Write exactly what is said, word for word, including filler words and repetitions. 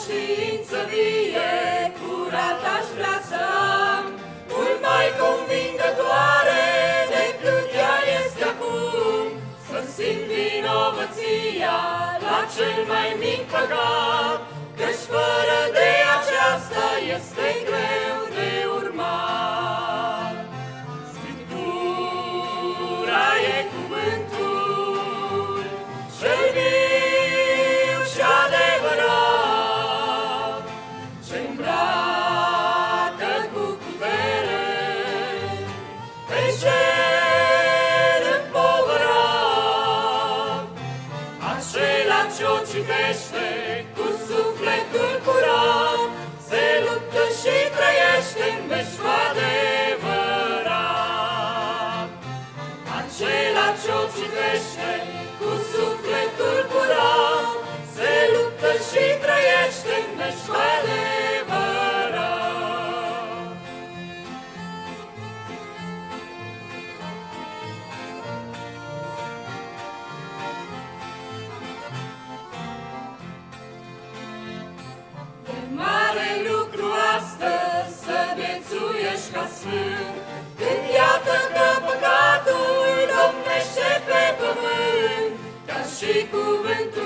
conștiință vie, curat aș vrea să am, mult mai convingătoare decât ea este acum. Să-mi simt vinovăția la cel mai mic păcat, căci fără de aceasta este greu de urmat. Scriptura e cuvântul cel viu și adevărat, ce-mbracă cu putere pe cel împovărat. Acela ce-o citește cu sufletul curat, se luptă și trăiește în veci cu adevărat. Acela ce-o citește cu sufletul curat, se luptă și trăiește în veci cu adevărat. E mare lucru astăzi să viețuiești ca sfânt, când iată că păcatul domnește pe pământ, ca și cuvântul